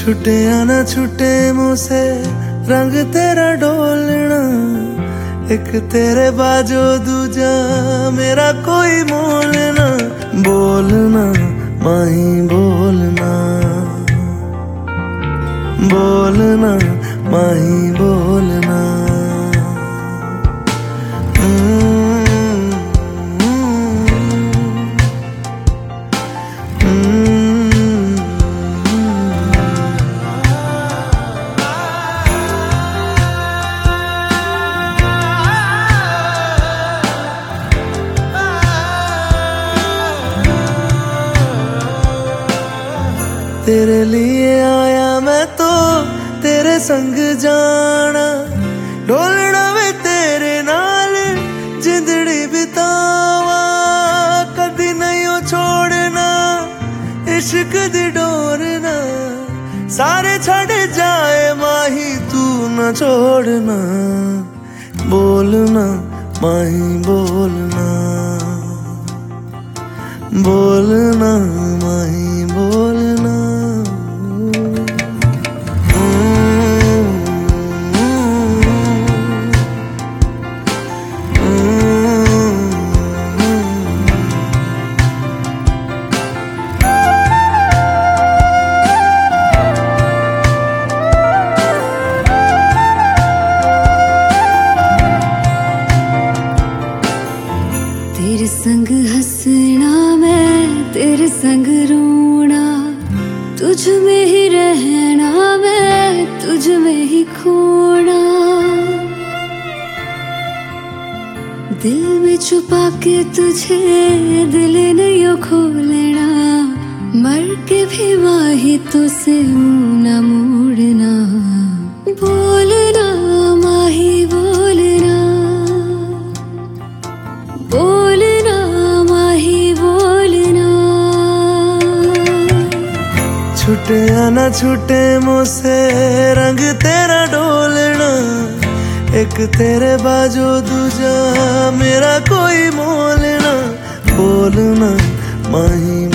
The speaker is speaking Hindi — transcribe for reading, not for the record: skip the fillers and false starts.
छुटे या ना छुटे मुझसे रंग तेरा डोलना, एक तेरे बाजो दूजा मेरा कोई मोल ना। बोलना माही बोलना, बोलना माही बोलना। तेरे लिए आया मैं तो तेरे संग जाना, डोलना वे तेरे नाल जिंदड़ी बितावा। कदी नहीं छोड़ना इश्क दी डोरना, सारे छड़ जाए माही तू न छोड़ना। बोलना माही बोलना, बोलना माही बोलना। तेरे संग हंसना मैं तेरे संग रोना, तुझ में ही रहना मैं तुझ में ही खोना। दिल में छुपा के तुझे दिल नहीं खोलना, मर के भी माही तुझसे मुंह न मोड़ना। बोलना माही बोलना, बोलना माही बोलना। छुटे या ना छुटे मुझसे रंग तेरा डोलना, एक तेरे बाजो दूजा मेरा कोई मोल ना। बोलना माही